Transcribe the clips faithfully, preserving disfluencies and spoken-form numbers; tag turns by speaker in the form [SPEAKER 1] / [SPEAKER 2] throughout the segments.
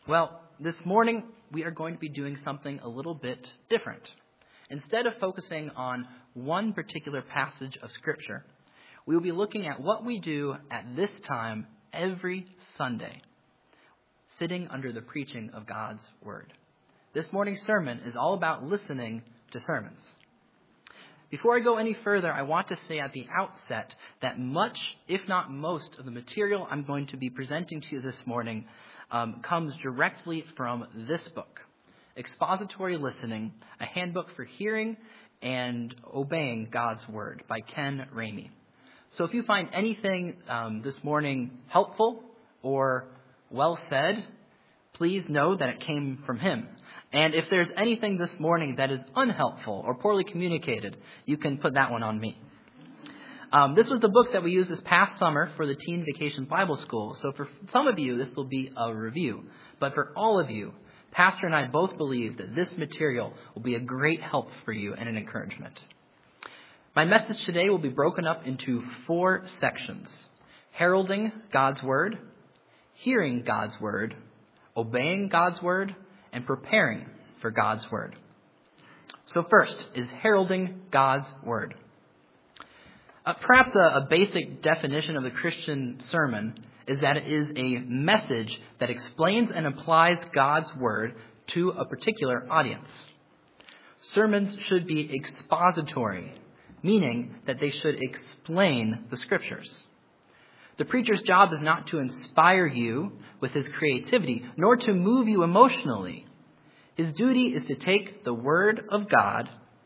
[SPEAKER 1] Well, this morning we are going to be doing something a little bit different. Instead of focusing on one particular passage of Scripture, we will be looking at what we do at this time every Sunday, sitting under the preaching of God's Word. This morning's sermon is all about listening to sermons. Before I go any further, I want to say at the outset that much, if not most, of the material I'm going to be presenting to you this morning um, comes directly from this book, Expository Listening, a handbook for hearing and obeying God's Word by Ken Ramey. So if you find anything um, this morning helpful or well said, please know that it came from him. And if there's anything this morning that is unhelpful or poorly communicated, you can put that one on me. Um, this was the book that we used this past summer for the Teen Vacation Bible School. So for some of you, this will be a review. But for all of you, Pastor and I both believe that this material will be a great help for you and an encouragement. My message today will be broken up into four sections: heralding God's Word, hearing God's Word, obeying God's Word, and preparing for God's Word. So first is heralding God's Word. Uh, perhaps a, a basic definition of the Christian sermon is that it is a message that explains and applies God's Word to a particular audience. Sermons should be expository, meaning that they should explain the Scriptures. The preacher's job is not to inspire you with his creativity, nor to move you emotionally. His duty is to take the Word of God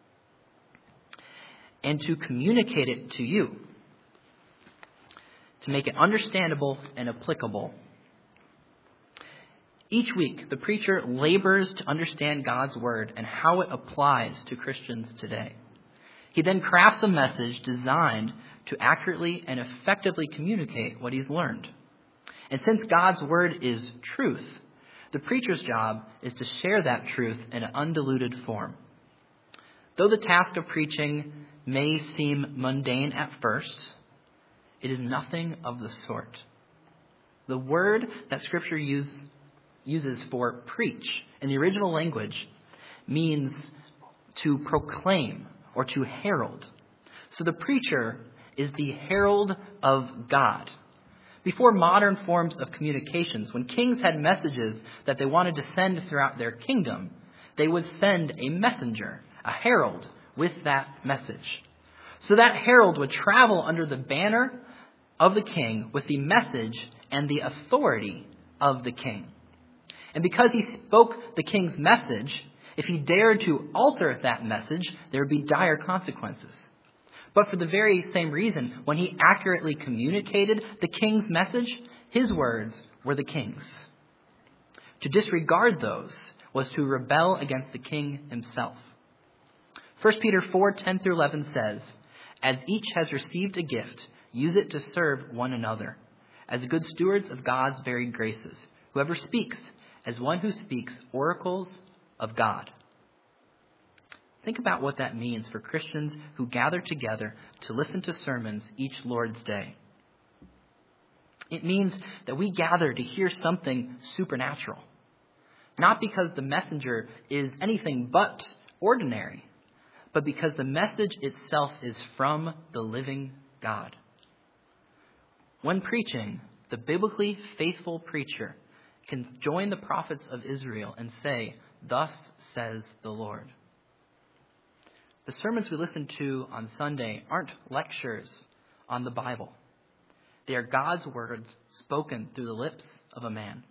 [SPEAKER 1] and to communicate it to you, to make it understandable and applicable. Each week, the preacher labors to understand God's Word and how it applies to Christians today. He then crafts a message designed to accurately and effectively communicate what he's learned. And since God's Word is truth, the preacher's job is to share that truth in an undiluted form. Though the task of preaching may seem mundane at first, it is nothing of the sort. The word that Scripture use, uses for preach in the original language means to proclaim or to herald. So the preacher is the herald of God. Before modern forms of communications, when kings had messages that they wanted to send throughout their kingdom, they would send a messenger, a herald, with that message. So that herald would travel under the banner of the king with the message and the authority of the king. And because he spoke the king's message, if he dared to alter that message, there would be dire consequences. But for the very same reason, when he accurately communicated the king's message, his words were the king's. To disregard those was to rebel against the king himself. First Peter four, ten through eleven says, "As each has received a gift, use it to serve one another, as good stewards of God's varied graces. Whoever speaks, as one who speaks oracles of God." Think about what that means for Christians who gather together to listen to sermons each Lord's Day. It means that we gather to hear something supernatural, not because the messenger is anything but ordinary, but because the message itself is from the living God. When preaching, the biblically faithful preacher can join the prophets of Israel and say, "Thus says the Lord." The sermons we listen to on Sunday aren't lectures on the Bible. They are God's words spoken through the lips of a man.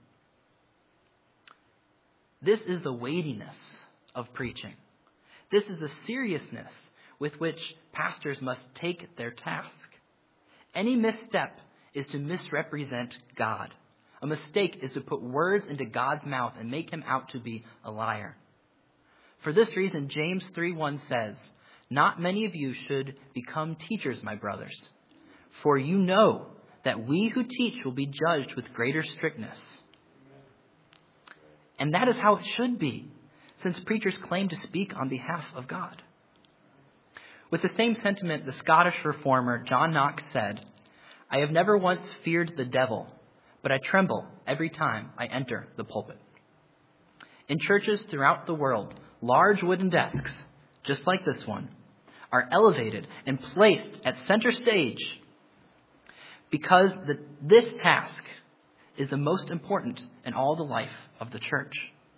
[SPEAKER 1] This is the weightiness of preaching. This is the seriousness with which pastors must take their task. Any misstep is to misrepresent God. A mistake is to put words into God's mouth and make him out to be a liar. For this reason, James three one says, "Not many of you should become teachers, my brothers, for you know that we who teach will be judged with greater strictness." And that is how it should be, since preachers claim to speak on behalf of God. With the same sentiment, the Scottish reformer John Knox said, "I have never once feared the devil, but I tremble every time I enter the pulpit." In churches throughout the world, large wooden desks, just like this one, are elevated and placed at center stage because the, this task is the most important in all the life of the church.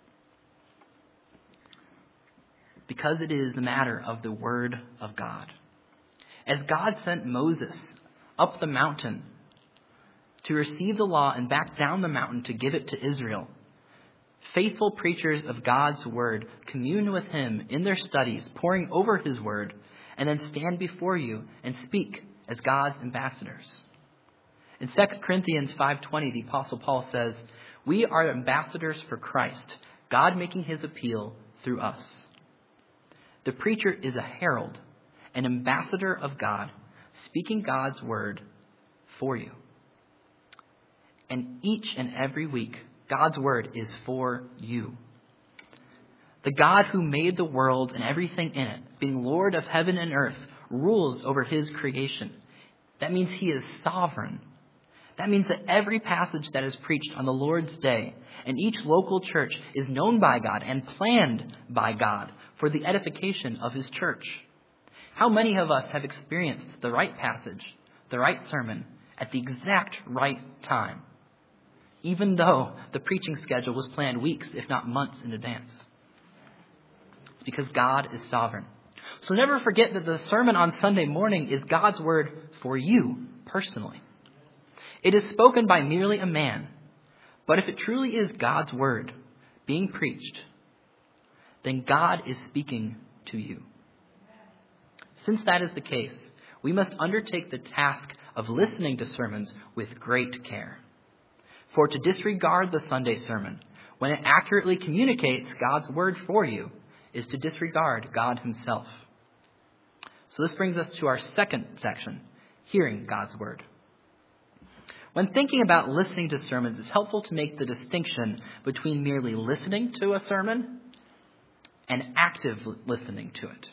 [SPEAKER 1] Because it is the matter of the Word of God. As God sent Moses up the mountain to receive the law and back down the mountain to give it to Israel, faithful preachers of God's Word commune with Him in their studies, poring over His Word, and then stand before you and speak as God's ambassadors. In Second Corinthians five twenty, the Apostle Paul says, "We are ambassadors for Christ, God making His appeal through us." The preacher is a herald, an ambassador of God, speaking God's Word for you. And each and every week, God's Word is for you. The God who made the world and everything in it, being Lord of heaven and earth, rules over His creation. That means He is sovereign. That means that every passage that is preached on the Lord's day and each local church is known by God and planned by God for the edification of His church. How many of us have experienced the right passage, the right sermon, at the exact right time, even though the preaching schedule was planned weeks, if not months in advance? It's because God is sovereign. So never forget that the sermon on Sunday morning is God's Word for you personally. It is spoken by merely a man, but if it truly is God's Word being preached, then God is speaking to you. Since that is the case, we must undertake the task of listening to sermons with great care. For to disregard the Sunday sermon, when it accurately communicates God's Word for you, is to disregard God Himself. So this brings us to our second section, hearing God's Word. When thinking about listening to sermons, it's helpful to make the distinction between merely listening to a sermon and active listening to it.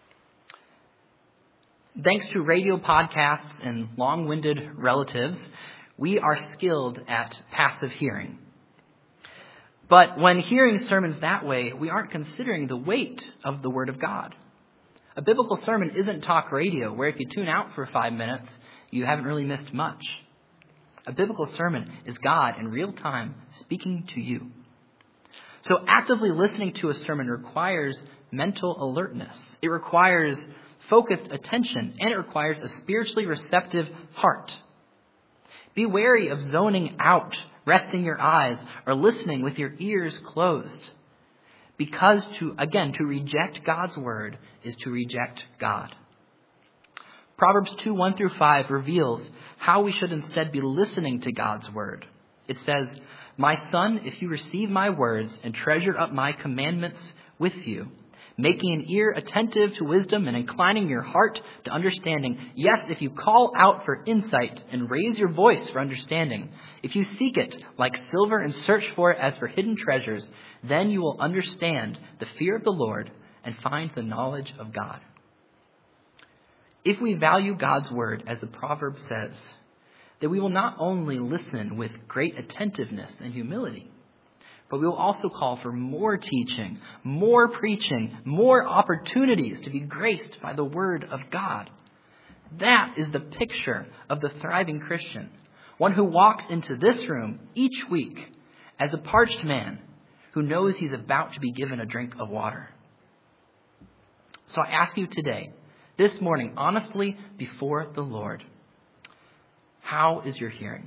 [SPEAKER 1] Thanks to radio podcasts and long-winded relatives, we are skilled at passive hearing. But when hearing sermons that way, we aren't considering the weight of the Word of God. A biblical sermon isn't talk radio, where if you tune out for five minutes, you haven't really missed much. A biblical sermon is God in real time speaking to you. So actively listening to a sermon requires mental alertness. It requires focused attention, and it requires a spiritually receptive heart. Be wary of zoning out, resting your eyes, or listening with your ears closed. Because to, again, to reject God's Word is to reject God. Proverbs two, one through five reveals how we should instead be listening to God's Word. It says, "My son, if you receive my words and treasure up my commandments with you, making an ear attentive to wisdom and inclining your heart to understanding. Yes, if you call out for insight and raise your voice for understanding, if you seek it like silver and search for it as for hidden treasures, then you will understand the fear of the Lord and find the knowledge of God." If we value God's Word, as the proverb says, then we will not only listen with great attentiveness and humility, but we will also call for more teaching, more preaching, more opportunities to be graced by the Word of God. That is the picture of the thriving Christian, one who walks into this room each week as a parched man who knows he's about to be given a drink of water. So I ask you today, this morning, honestly before the Lord, how is your hearing?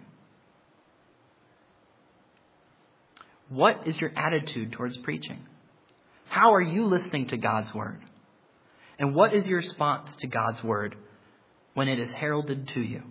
[SPEAKER 1] What is your attitude towards preaching? How are you listening to God's Word? And what is your response to God's Word when it is heralded to you?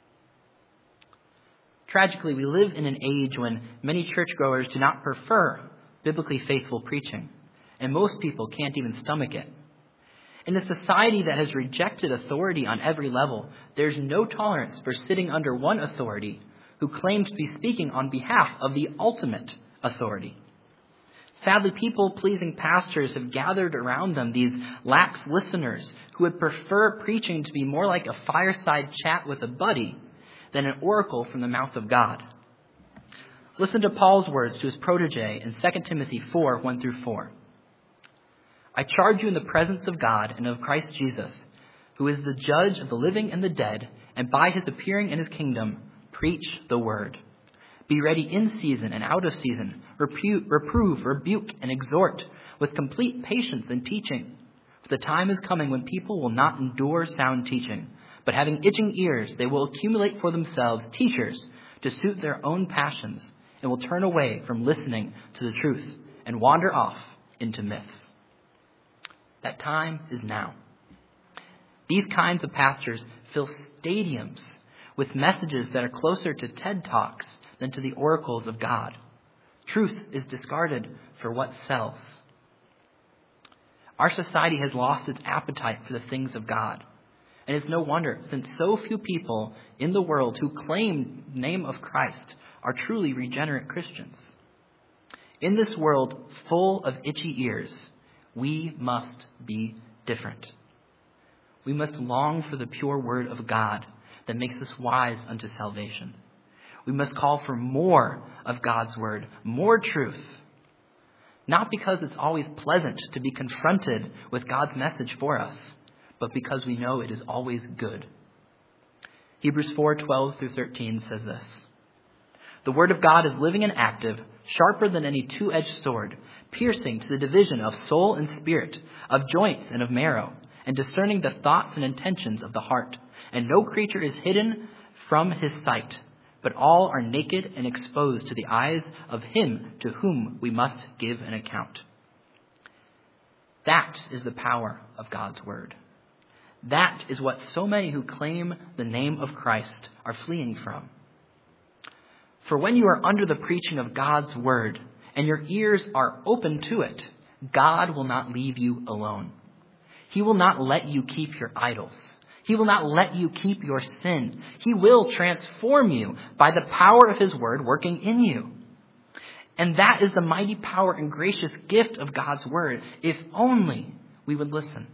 [SPEAKER 1] Tragically, we live in an age when many churchgoers do not prefer biblically faithful preaching, and most people can't even stomach it. In a society that has rejected authority on every level, there's no tolerance for sitting under one authority who claims to be speaking on behalf of the ultimate authority. Sadly, people-pleasing pastors have gathered around them these lax listeners who would prefer preaching to be more like a fireside chat with a buddy than an oracle from the mouth of God. Listen to Paul's words to his protege in Second Timothy four, one through four. I charge you in the presence of God and of Christ Jesus, who is the judge of the living and the dead, and by his appearing in his kingdom, preach the word. Be ready in season and out of season, repu- reprove, rebuke, and exhort with complete patience and teaching. For the time is coming when people will not endure sound teaching, but having itching ears, they will accumulate for themselves teachers to suit their own passions, and will turn away from listening to the truth and wander off into myths. That time is now. These kinds of pastors fill stadiums with messages that are closer to TED Talks than to the oracles of God. Truth is discarded for what sells. Our society has lost its appetite for the things of God. And it's no wonder, since so few people in the world who claim the name of Christ are truly regenerate Christians. In this world full of itchy ears, we must be different. We must long for the pure word of God that makes us wise unto salvation. We must call for more of God's word, more truth. Not because it's always pleasant to be confronted with God's message for us, but because we know it is always good. Hebrews four, twelve through thirteen says this. The word of God is living and active, sharper than any two-edged sword, piercing to the division of soul and spirit, of joints and of marrow, and discerning the thoughts and intentions of the heart. And no creature is hidden from his sight, but all are naked and exposed to the eyes of him to whom we must give an account. That is the power of God's word. That is what so many who claim the name of Christ are fleeing from. For when you are under the preaching of God's word and your ears are open to it, God will not leave you alone. He will not let you keep your idols. He will not let you keep your sin. He will transform you by the power of his word working in you. And that is the mighty power and gracious gift of God's word, if only we would listen.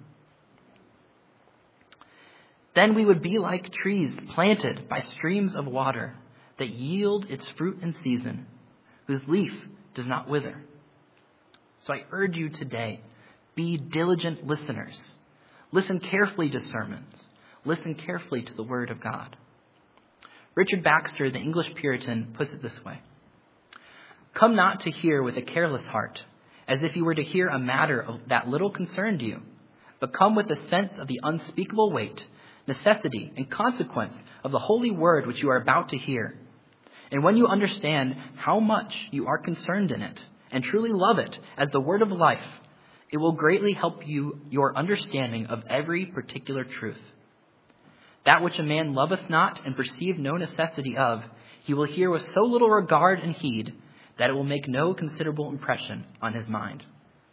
[SPEAKER 1] Then we would be like trees planted by streams of water that yield its fruit in season, whose leaf does not wither. So I urge you today, be diligent listeners. Listen carefully to sermons. Listen carefully to the word of God. Richard Baxter, the English Puritan, puts it this way. Come not to hear with a careless heart, as if you were to hear a matter that little concerned you, but come with a sense of the unspeakable weight, necessity, and consequence of the holy word which you are about to hear. And when you understand how much you are concerned in it, and truly love it as the word of life, it will greatly help you your understanding of every particular truth. That which a man loveth not and perceive no necessity of, he will hear with so little regard and heed that it will make no considerable impression on his mind.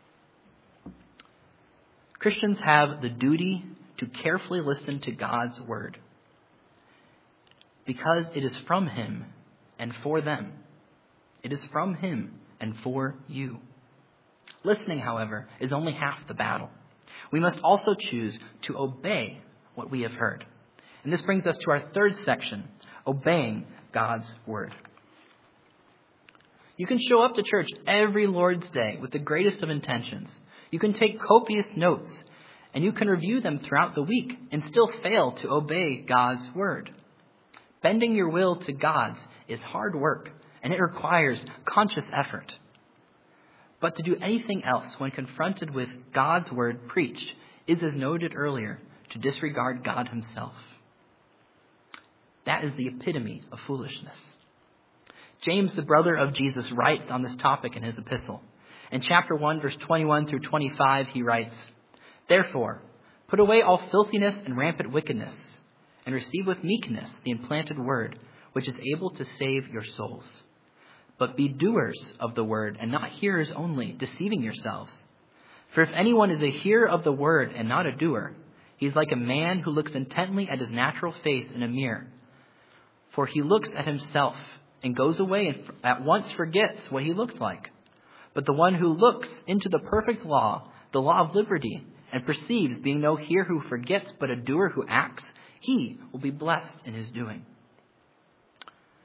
[SPEAKER 1] Christians have the duty to carefully listen to God's word, because it is from him and for them. It is from him and for you. Listening, however, is only half the battle. We must also choose to obey what we have heard. And this brings us to our third section, obeying God's word. You can show up to church every Lord's Day with the greatest of intentions. You can take copious notes, and you can review them throughout the week and still fail to obey God's word. Bending your will to God's is hard work, and it requires conscious effort. But to do anything else when confronted with God's word preached is, as noted earlier, to disregard God himself. That is the epitome of foolishness. James, the brother of Jesus, writes on this topic in his epistle. In chapter one, verse twenty-one through twenty-five, he writes, Therefore, put away all filthiness and rampant wickedness, and receive with meekness the implanted word, which is able to save your souls. But be doers of the word, and not hearers only, deceiving yourselves. For if anyone is a hearer of the word and not a doer, he is like a man who looks intently at his natural face in a mirror. For he looks at himself and goes away and at once forgets what he looks like. But the one who looks into the perfect law, the law of liberty, and perceives, being no hearer who forgets, but a doer who acts, he will be blessed in his doing.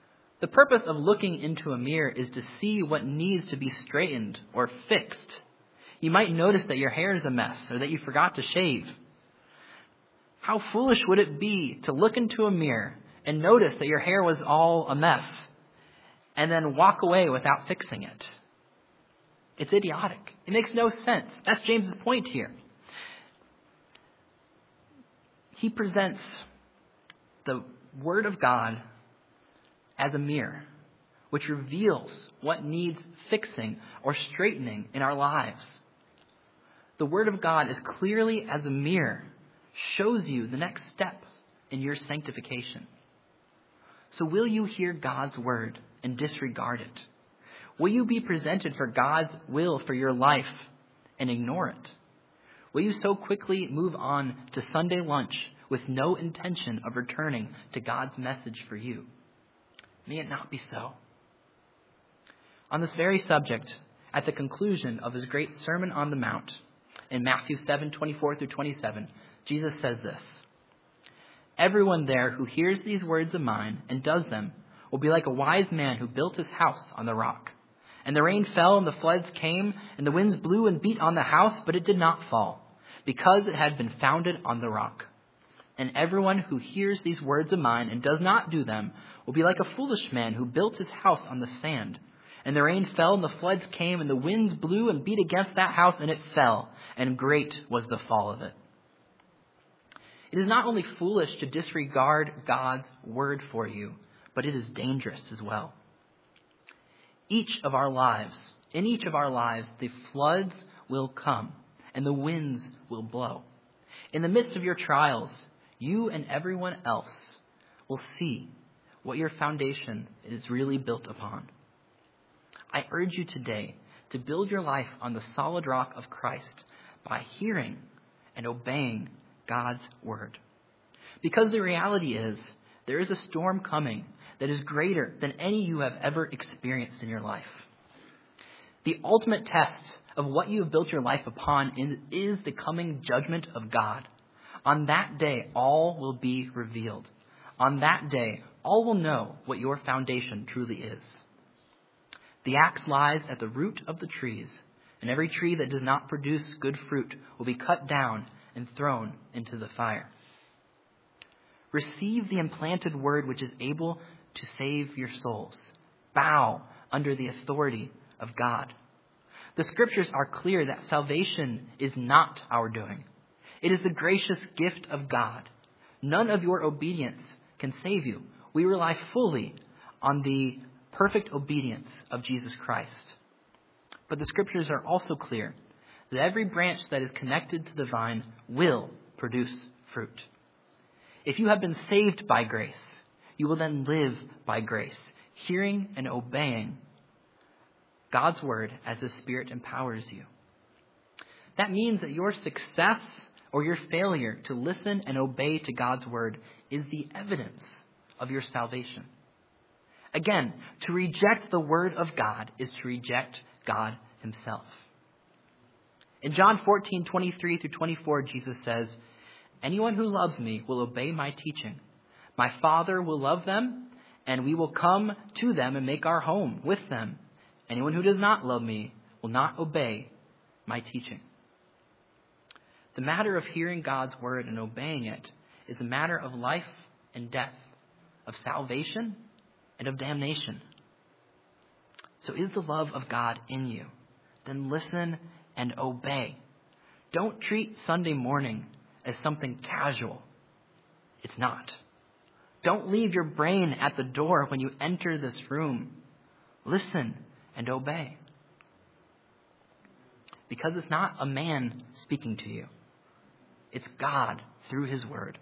[SPEAKER 1] The purpose of looking into a mirror is to see what needs to be straightened or fixed. You might notice that your hair is a mess or that you forgot to shave. How foolish would it be to look into a mirror and notice that your hair was all a mess and then walk away without fixing it? It's idiotic. It makes no sense. That's James's point here. He presents the Word of God as a mirror, which reveals what needs fixing or straightening in our lives. The Word of God as clearly as a mirror shows you the next step in your sanctification. So will you hear God's Word and disregard it? Will you be presented for God's will for your life and ignore it? Will you so quickly move on to Sunday lunch with no intention of returning to God's message for you? May it not be so. On this very subject, at the conclusion of his great Sermon on the Mount, in Matthew seven, twenty-four through twenty-seven, Jesus says this: "Everyone there who hears these words of mine and does them will be like a wise man who built his house on the rock. And the rain fell and the floods came and the winds blew and beat on the house, but it did not fall, because it had been founded on the rock. And everyone who hears these words of mine and does not do them will be like a foolish man who built his house on the sand. And the rain fell and the floods came and the winds blew and beat against that house, and it fell, and great was the fall of it." It is not only foolish to disregard God's word for you, but it is dangerous as well. Each of our lives, in each of our lives, the floods will come and the winds will blow. In the midst of your trials, you and everyone else will see what your foundation is really built upon. I urge you today to build your life on the solid rock of Christ by hearing and obeying God's word. Because the reality is, there is a storm coming that is greater than any you have ever experienced in your life. The ultimate test of what you have built your life upon is the coming judgment of God. On that day, all will be revealed. On that day, all will know what your foundation truly is. The axe lies at the root of the trees, and every tree that does not produce good fruit will be cut down and thrown into the fire. Receive the implanted word which is able to save your souls. Bow under the authority of God. The scriptures are clear that salvation is not our doing. It is the gracious gift of God. None of your obedience can save you. We rely fully on the perfect obedience of Jesus Christ. But the scriptures are also clear that every branch that is connected to the vine will produce fruit. If you have been saved by grace, you will then live by grace, hearing and obeying God's word as the Spirit empowers you. That means that your success or your failure to listen and obey to God's word is the evidence of your salvation. Again, to reject the word of God is to reject God himself. In John fourteen, twenty-three through twenty-four, Jesus says, "Anyone who loves me will obey my teaching. My Father will love them, and we will come to them and make our home with them. Anyone who does not love me will not obey my teaching." The matter of hearing God's word and obeying it is a matter of life and death, of salvation and of damnation. So is the love of God in you? Then listen and obey. Don't treat Sunday morning as something casual. It's not. Don't leave your brain at the door when you enter this room. Listen and obey. Because it's not a man speaking to you. It's God through his word.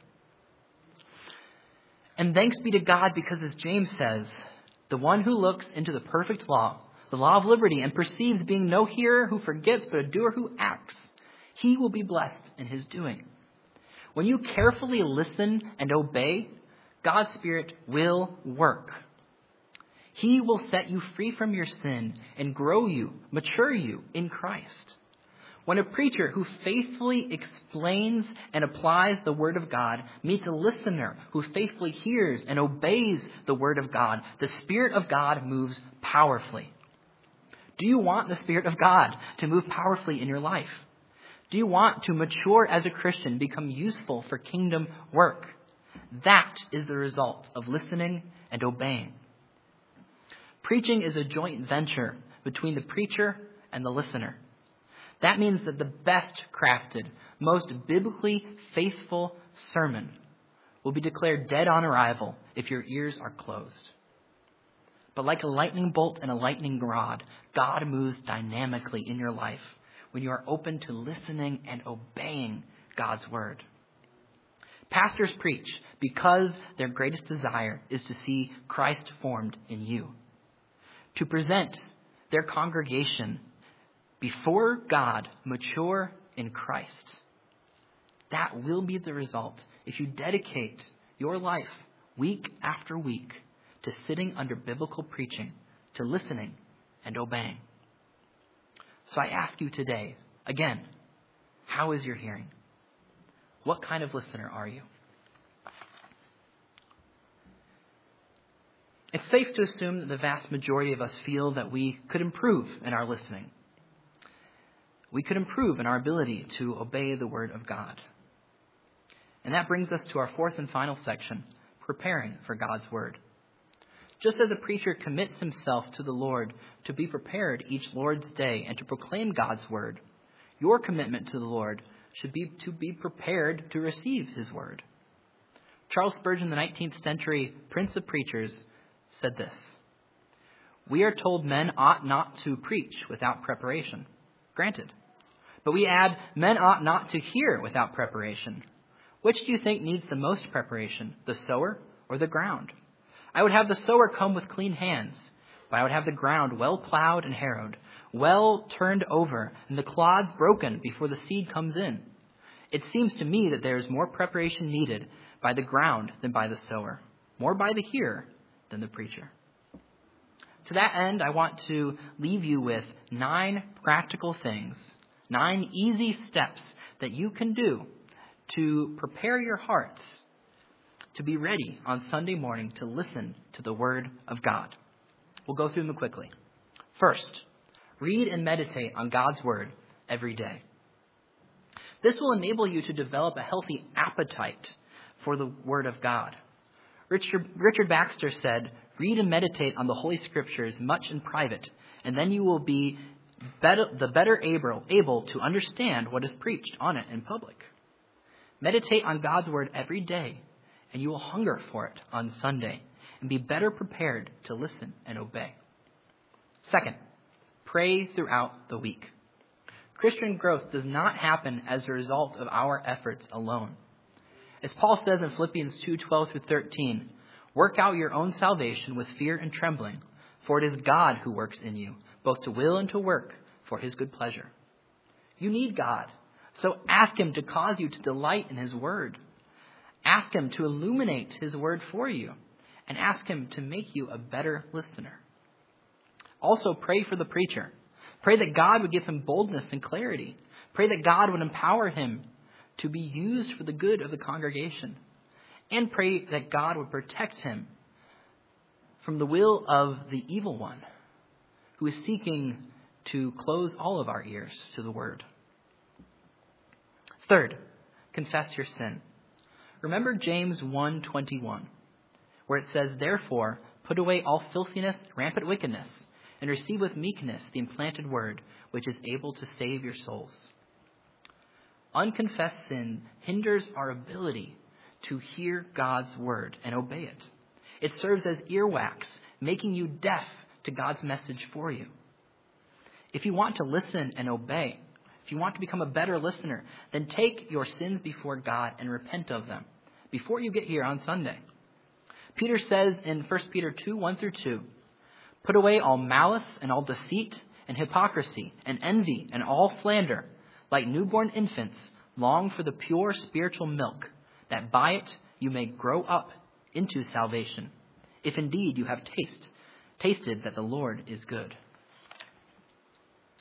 [SPEAKER 1] And thanks be to God, because as James says, the one who looks into the perfect law, the law of liberty, and perceives being no hearer who forgets, but a doer who acts, he will be blessed in his doing. When you carefully listen and obey, God's Spirit will work. He will set you free from your sin and grow you, mature you in Christ. When a preacher who faithfully explains and applies the Word of God meets a listener who faithfully hears and obeys the Word of God, the Spirit of God moves powerfully. Do you want the Spirit of God to move powerfully in your life? Do you want to mature as a Christian, become useful for kingdom work? That is the result of listening and obeying. Preaching is a joint venture between the preacher and the listener. That means that the best crafted, most biblically faithful sermon will be declared dead on arrival if your ears are closed. But like a lightning bolt and a lightning rod, God moves dynamically in your life when you are open to listening and obeying God's word. Pastors preach because their greatest desire is to see Christ formed in you, to present their congregation before God, mature in Christ. That will be the result if you dedicate your life week after week to sitting under biblical preaching, to listening and obeying. So I ask you today, again, how is your hearing? What kind of listener are you? It's safe to assume that the vast majority of us feel that we could improve in our listening. We could improve in our ability to obey the word of God. And that brings us to our fourth and final section, preparing for God's word. Just as a preacher commits himself to the Lord to be prepared each Lord's day and to proclaim God's word, your commitment to the Lord should be to be prepared to receive his word. Charles Spurgeon, the nineteenth century Prince of Preachers, said this: "We are told men ought not to preach without preparation. Granted. But we add, men ought not to hear without preparation. Which do you think needs the most preparation, the sower or the ground? I would have the sower come with clean hands, but I would have the ground well plowed and harrowed, well turned over, and the clods broken before the seed comes in. It seems to me that there is more preparation needed by the ground than by the sower, more by the hearer than the preacher." To that end, I want to leave you with nine practical things, nine easy steps that you can do to prepare your hearts to be ready on Sunday morning to listen to the Word of God. We'll go through them quickly. First, read and meditate on God's Word every day. This will enable you to develop a healthy appetite for the Word of God. Richard, Richard Baxter said, "Read and meditate on the Holy Scriptures much in private, and then you will be better, the better able, able to understand what is preached on it in public." Meditate on God's Word every day, and you will hunger for it on Sunday and be better prepared to listen and obey. Second, pray throughout the week. Christian growth does not happen as a result of our efforts alone. As Paul says in Philippians two, twelve through thirteen, "Work out your own salvation with fear and trembling, for it is God who works in you, both to will and to work for his good pleasure." You need God, so ask him to cause you to delight in his word. Ask him to illuminate his word for you, and ask him to make you a better listener. Also, pray for the preacher. Pray that God would give him boldness and clarity. Pray that God would empower him to be used for the good of the congregation. And pray that God would protect him from the will of the evil one, who is seeking to close all of our ears to the word. Third, confess your sin. Remember James one twenty-one, where it says, "Therefore, put away all filthiness, rampant wickedness, and receive with meekness the implanted word, which is able to save your souls." Unconfessed sin hinders our ability to hear God's word and obey it. It serves as earwax, making you deaf to God's message for you. If you want to listen and obey, if you want to become a better listener, then take your sins before God and repent of them before you get here on Sunday. Peter says in First Peter two, one through two, "Put away all malice and all deceit and hypocrisy and envy and all slander. Like newborn infants, long for the pure spiritual milk, that by it you may grow up into salvation, if indeed you have taste, tasted that the Lord is good."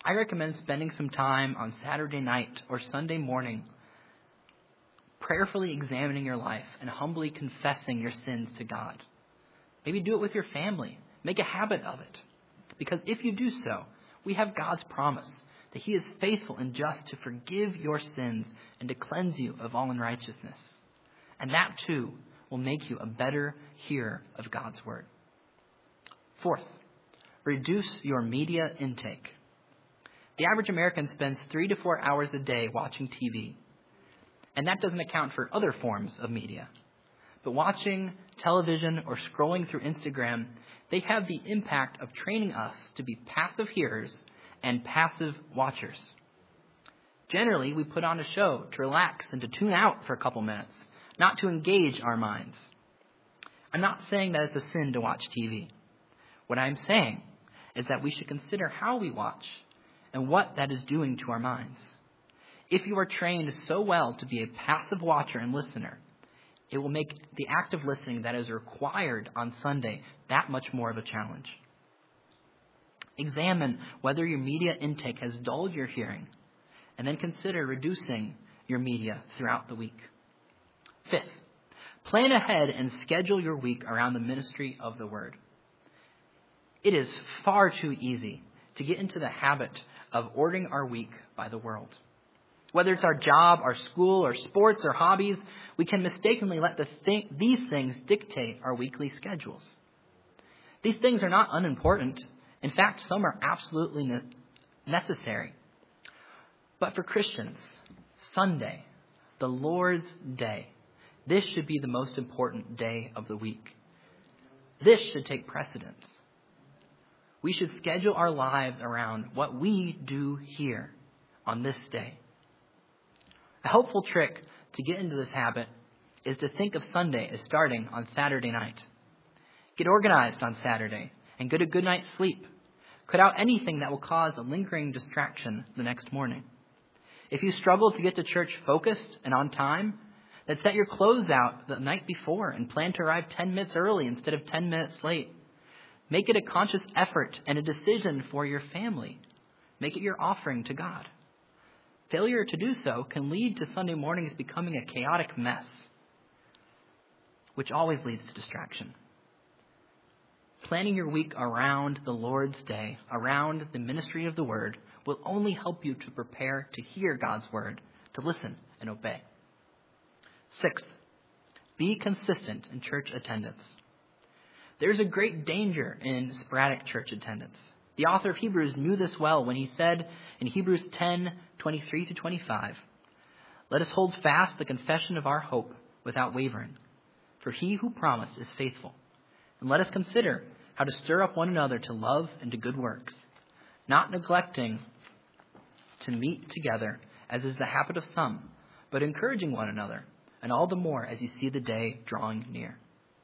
[SPEAKER 1] I recommend spending some time on Saturday night or Sunday morning prayerfully examining your life and humbly confessing your sins to God. Maybe do it with your family. Make a habit of it. Because if you do so, we have God's promise that he is faithful and just to forgive your sins and to cleanse you of all unrighteousness. And that too will make you a better hearer of God's word. Fourth, reduce your media intake. The average American spends three to four hours a day watching T V. And that doesn't account for other forms of media. But watching television or scrolling through Instagram, they have the impact of training us to be passive hearers and passive watchers. Generally, we put on a show to relax and to tune out for a couple minutes, not to engage our minds. I'm not saying that it's a sin to watch T V. What I'm saying is that we should consider how we watch and what that is doing to our minds. If you are trained so well to be a passive watcher and listener, it will make the active listening that is required on Sunday that much more of a challenge. Examine whether your media intake has dulled your hearing, and then consider reducing your media throughout the week. Fifth, plan ahead and schedule your week around the ministry of the word. It is far too easy to get into the habit of ordering our week by the world. Whether it's our job, our school, or sports, or hobbies, we can mistakenly let the th- these things dictate our weekly schedules. These things are not unimportant. In fact, some are absolutely ne- necessary. But for Christians, Sunday, the Lord's Day, this should be the most important day of the week. This should take precedence. We should schedule our lives around what we do here on this day. A helpful trick to get into this habit is to think of Sunday as starting on Saturday night. Get organized on Saturday and get a good night's sleep. Cut out anything that will cause a lingering distraction the next morning. If you struggle to get to church focused and on time, then set your clothes out the night before and plan to arrive ten minutes early instead of ten minutes late. Make it a conscious effort and a decision for your family. Make it your offering to God. Failure to do so can lead to Sunday mornings becoming a chaotic mess, which always leads to distraction. Planning your week around the Lord's Day, around the ministry of the Word, will only help you to prepare to hear God's Word, to listen and obey. Sixth, be consistent in church attendance. There's a great danger in sporadic church attendance. The author of Hebrews knew this well when he said in Hebrews ten, twenty-three to twenty-five, "Let us hold fast the confession of our hope without wavering, for he who promised is faithful. And let us consider how to stir up one another to love and to good works, not neglecting to meet together, as is the habit of some, but encouraging one another, and all the more as you see the day drawing near."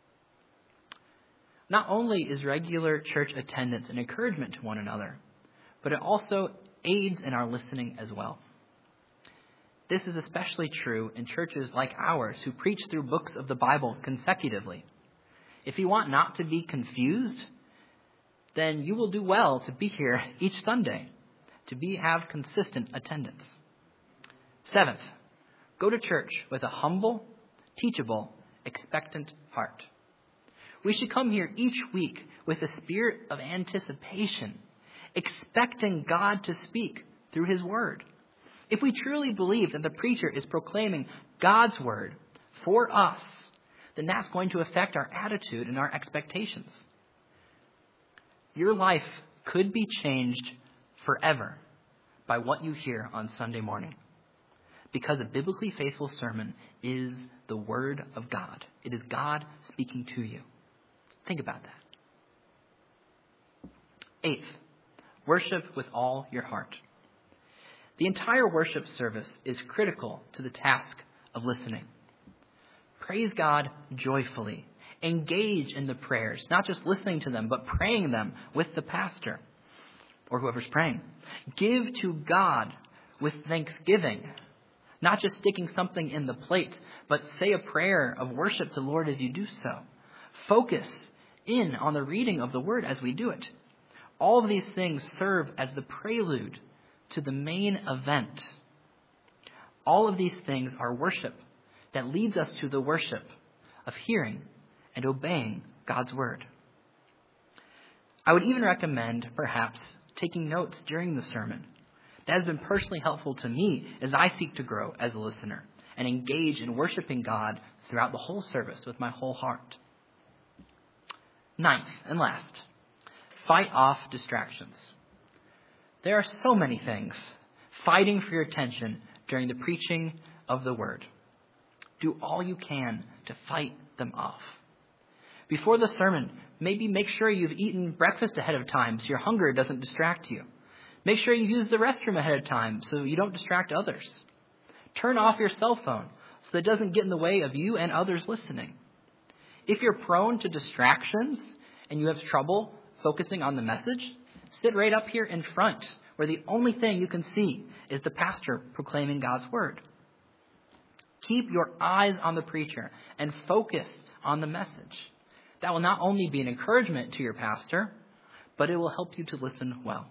[SPEAKER 1] Not only is regular church attendance an encouragement to one another, but it also aids in our listening as well. This is especially true in churches like ours who preach through books of the Bible consecutively. If you want not to be confused, then you will do well to be here each Sunday, to be have consistent attendance. Seventh, go to church with a humble, teachable, expectant heart. We should come here each week with a spirit of anticipation, expecting God to speak through his word. If we truly believe that the preacher is proclaiming God's word for us, then that's going to affect our attitude and our expectations. Your life could be changed forever by what you hear on Sunday morning, because a biblically faithful sermon is the word of God. It is God speaking to you. Think about that. Eighth, worship with all your heart. The entire worship service is critical to the task of listening. Praise God joyfully. Engage in the prayers, not just listening to them, but praying them with the pastor or whoever's praying. Give to God with thanksgiving, not just sticking something in the plate, but say a prayer of worship to the Lord as you do so. Focus in on the reading of the word as we do it. All of these things serve as the prelude to the main event. All of these things are worship that leads us to the worship of hearing and obeying God's word. I would even recommend, perhaps, taking notes during the sermon. That has been personally helpful to me as I seek to grow as a listener and engage in worshiping God throughout the whole service with my whole heart. Ninth and last, fight off distractions. There are so many things fighting for your attention during the preaching of the word. Do all you can to fight them off. Before the sermon, maybe make sure you've eaten breakfast ahead of time so your hunger doesn't distract you. Make sure you use the restroom ahead of time so you don't distract others. Turn off your cell phone so that it doesn't get in the way of you and others listening. If you're prone to distractions and you have trouble focusing on the message, sit right up here in front where the only thing you can see is the pastor proclaiming God's word. Keep your eyes on the preacher and focus on the message. That will not only be an encouragement to your pastor, but it will help you to listen well.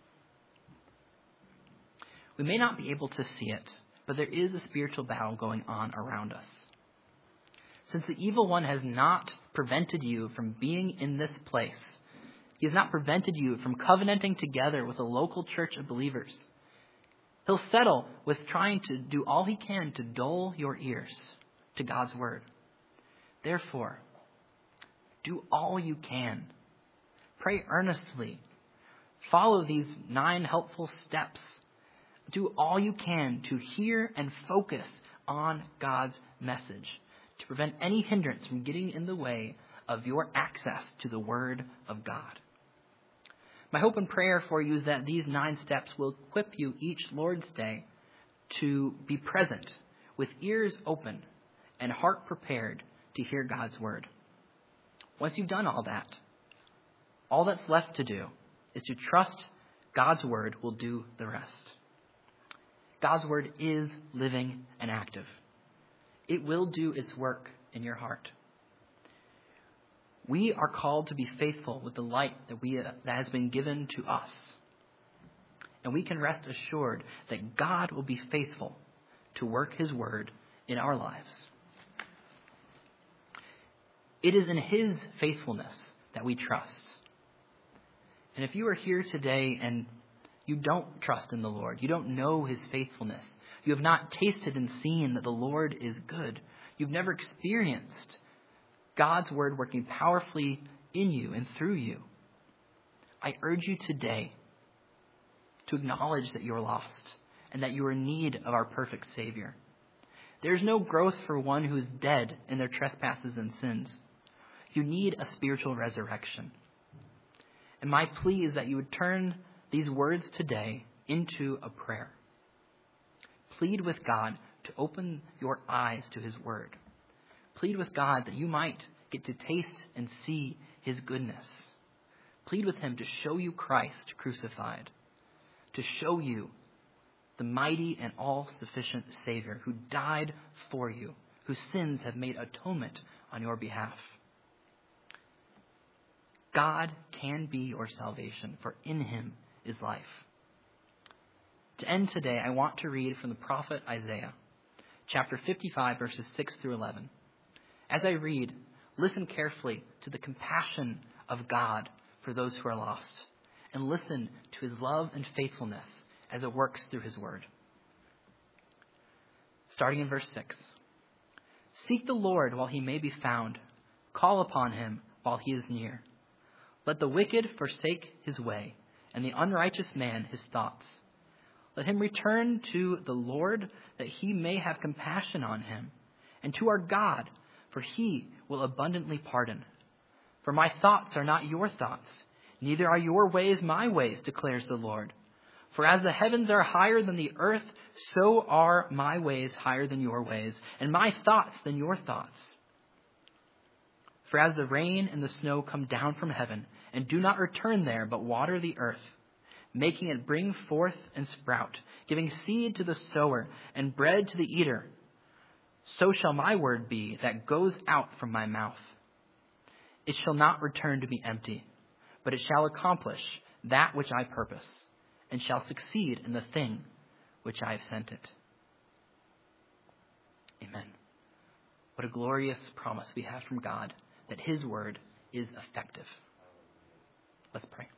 [SPEAKER 1] We may not be able to see it, but there is a spiritual battle going on around us. Since the evil one has not prevented you from being in this place, he has not prevented you from covenanting together with a local church of believers. He'll settle with trying to do all he can to dull your ears to God's word. Therefore, do all you can. Pray earnestly. Follow these nine helpful steps. Do all you can to hear and focus on God's message to prevent any hindrance from getting in the way of your access to the word of God. My hope and prayer for you is that these nine steps will equip you each Lord's Day to be present with ears open and heart prepared to hear God's word. Once you've done all that, all that's left to do is to trust God's word will do the rest. God's word is living and active. It will do its work in your heart. We are called to be faithful with the light that we that has been given to us. And we can rest assured that God will be faithful to work his word in our lives. It is in his faithfulness that we trust. And if you are here today and you don't trust in the Lord, you don't know his faithfulness, you have not tasted and seen that the Lord is good, you've never experienced God's word working powerfully in you and through you, I urge you today to acknowledge that you're lost and that you are in need of our perfect Savior. There's no growth for one who is dead in their trespasses and sins. You need a spiritual resurrection. And my plea is that you would turn these words today into a prayer. Plead with God to open your eyes to his word. Plead with God that you might get to taste and see his goodness. Plead with him to show you Christ crucified, to show you the mighty and all-sufficient Savior who died for you, whose sins have made atonement on your behalf. God can be your salvation, for in him is life. To end today, I want to read from the prophet Isaiah, chapter fifty-five, verses six through eleven. As I read, listen carefully to the compassion of God for those who are lost, and listen to his love and faithfulness as it works through his word. Starting in verse six. Seek the Lord while he may be found. Call upon him while he is near. Let the wicked forsake his way, and the unrighteous man his thoughts. Let him return to the Lord, that he may have compassion on him, and to our God, for he will abundantly pardon. For my thoughts are not your thoughts, neither are your ways my ways, declares the Lord. For as the heavens are higher than the earth, so are my ways higher than your ways, and my thoughts than your thoughts. For as the rain and the snow come down from heaven, and do not return there, but water the earth, making it bring forth and sprout, giving seed to the sower and bread to the eater, so shall my word be that goes out from my mouth. It shall not return to me empty, but it shall accomplish that which I purpose, and shall succeed in the thing which I have sent it. Amen. What a glorious promise we have from God that his word is effective. Let's pray.